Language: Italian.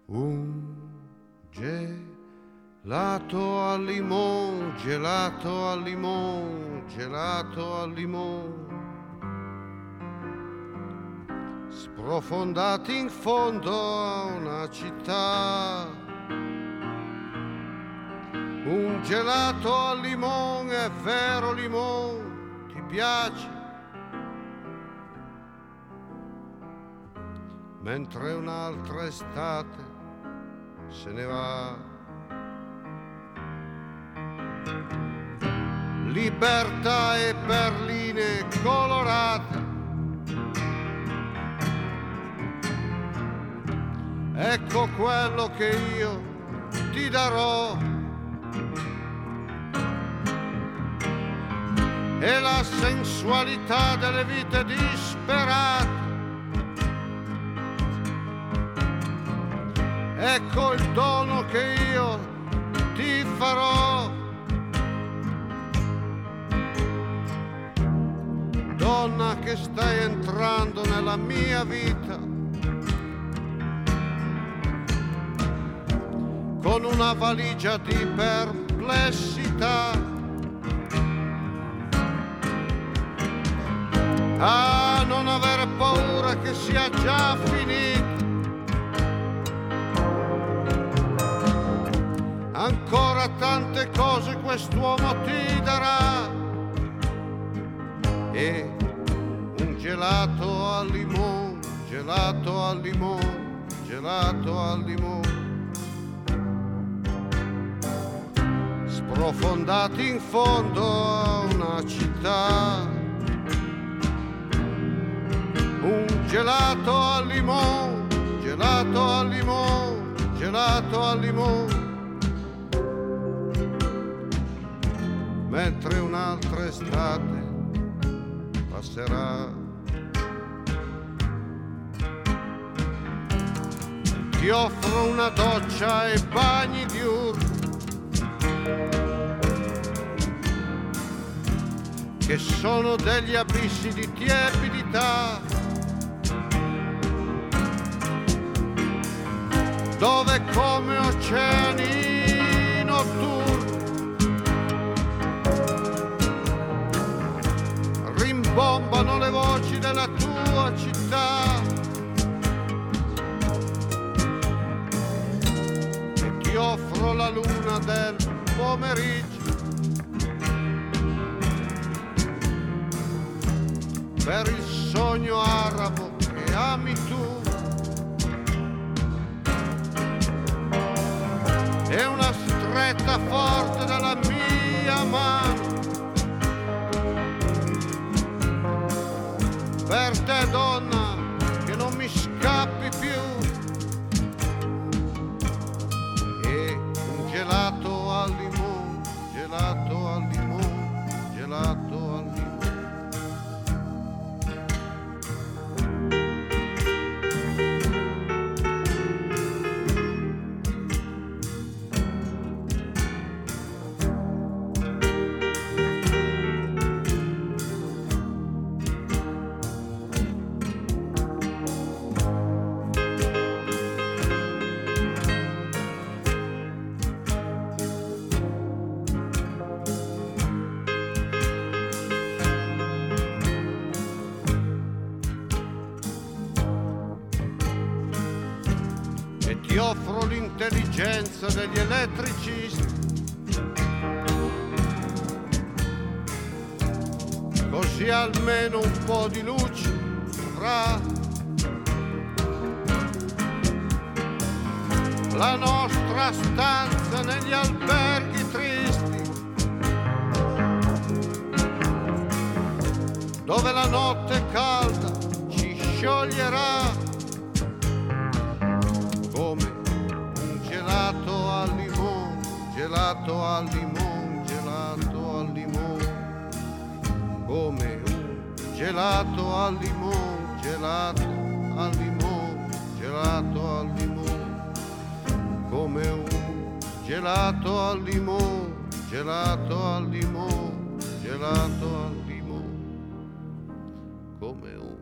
Un gelato al limone, gelato al limone, gelato al limone. Sprofondati in fondo a una città. Un gelato al limone, è vero limone, ti piace? Mentre un'altra estate se ne va. Libertà e perline colorate, ecco quello che io ti darò. E la sensualità delle vite disperate, ecco il dono che io ti farò. Donna che stai entrando nella mia vita con una valigia di perplessità. Ah, non avere paura che sia già finito. Ancora tante cose quest'uomo ti darà. E un gelato al limone, gelato al limone, gelato al limone. Sprofondati in fondo a una città. Un gelato al limone, gelato al limone, gelato al limone. Mentre un'altra estate passerà. Ti offro una doccia e bagni diurni che sono degli abissi di tiepidità, dove come oceani notturni rimbombano le voci della tua città. E ti offro la luna del pomeriggio per il sogno arabo che ami tu. E una stretta forte della mia mano per te, donna, che non mi scappi più. E un gelato al limone, gelato al limone, gelato al limone. Ti offro l'intelligenza degli elettricisti, così almeno un po' di luce avrà. La nostra stanza negli alberghi tristi, dove la notte calda ci scioglierà. Come un gelato al limone, gelato al limone, gelato al limone. Come un gelato al limone, gelato al limone, gelato al limone. Come un gelato al limone, gelato al limone, gelato al limone. Come un